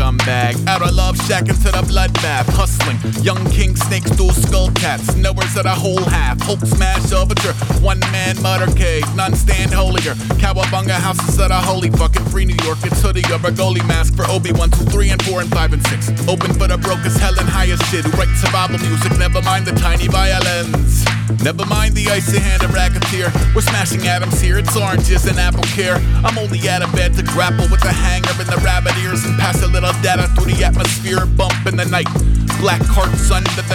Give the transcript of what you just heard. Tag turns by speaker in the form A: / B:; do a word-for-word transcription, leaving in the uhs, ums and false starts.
A: scumbag. Out of love shack into the bloodbath. Hustling, young king snakes, dual skull cats. Knowers of the whole half. Hulk smash overture. One man motorcade. None stand holier. Cowabunga houses of the holy. Fucking free New York. It's hoodie or a goalie mask for Obi. One, two, three, and four, and five, and six. Open for the broke as hell and high as shit. Who write survival music. Never mind the tiny violins. Never mind the icy hand of racketeer. We're smashing atoms here. It's oranges and apple care. I'm only out of bed to grapple with the hanger and the rabbit ears and pass a little data through the atmosphere. Bump in the night. Black hearts under the